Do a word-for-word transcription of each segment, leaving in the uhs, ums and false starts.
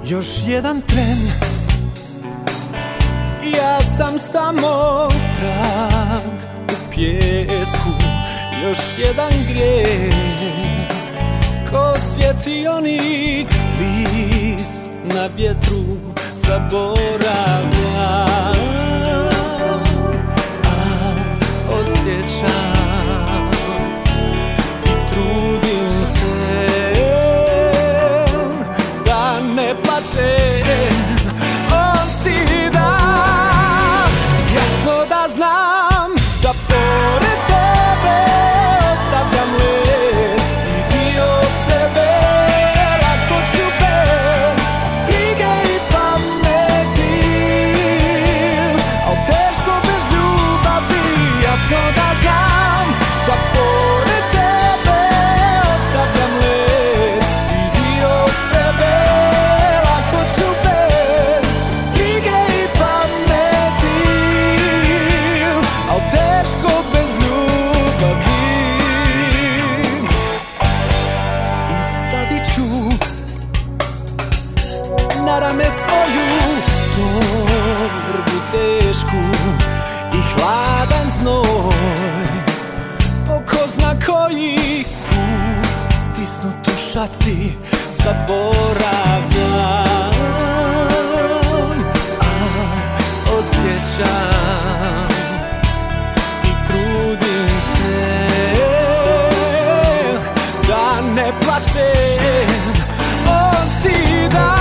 Još jedan tren, ja sam samo trag u pjesku. Još jedan grijeh, ko svjetionik, list na vjetru zaboravljam. A osjećam i trudim se da ne plačem od stida. Jasno da znam da pored tebe ostavljam led i dio sebe. Lako ću bez brige i pameti, al teško bez ljubavi. Jasno da znam da pored tebe ostavljam led i dio sebe. Lako ću bez brige i pameti, al teško bez ljubavi. I stavit ću na rame svoju torbu tešku i hladan znoj. Po ko zna koji put stisnut u šaci zaboravljam. A osjećam i trudim se da ne plačem od stida.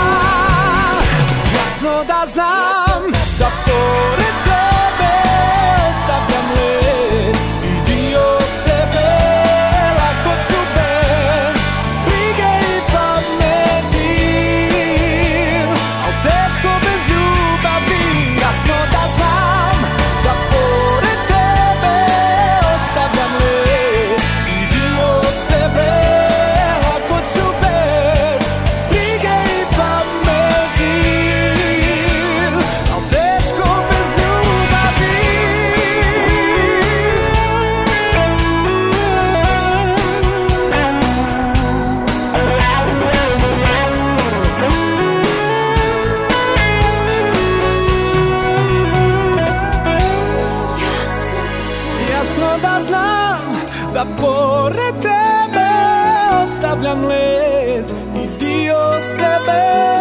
Jasno da znam da pored tebe ostavljam led i dio sebe. Lako ću bez brige i pameti, al teško bez ljubavi. Jasno da znam da pored tebe ostavljam led i dio sebe. Lako ću bez brige i pameti, al teško bez ljubavi. Jasno da znam da pored tebe ostavljam led i dio sebe.